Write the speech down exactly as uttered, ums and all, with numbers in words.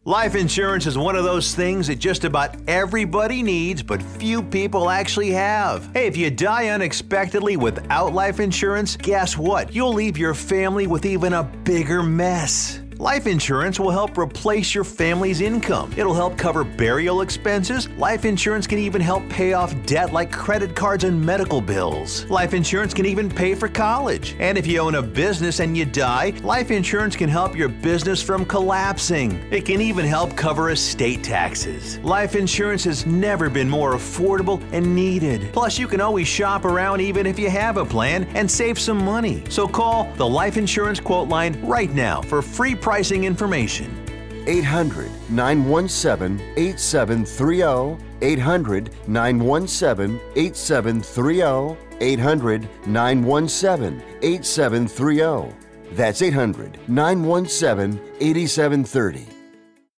Life insurance is one of those things that just about everybody needs, but few people actually have. Hey, if you die unexpectedly without life insurance, guess what? You'll leave your family with even a bigger mess. Life insurance will help replace your family's income. It'll help cover burial expenses. Life insurance can even help pay off debt like credit cards and medical bills. Life insurance can even pay for college. And if you own a business and you die, life insurance can help your business from collapsing. It can even help cover estate taxes. Life insurance has never been more affordable and needed. Plus, you can always shop around even if you have a plan and save some money. So call the Life Insurance Quote Line right now for free pricing information. eight hundred, nine one seven, eight seven three zero. eight hundred, nine one seven, eight seven three zero. eight hundred, nine one seven, eight seven three zero. That's eight hundred, nine one seven, eight seven three zero.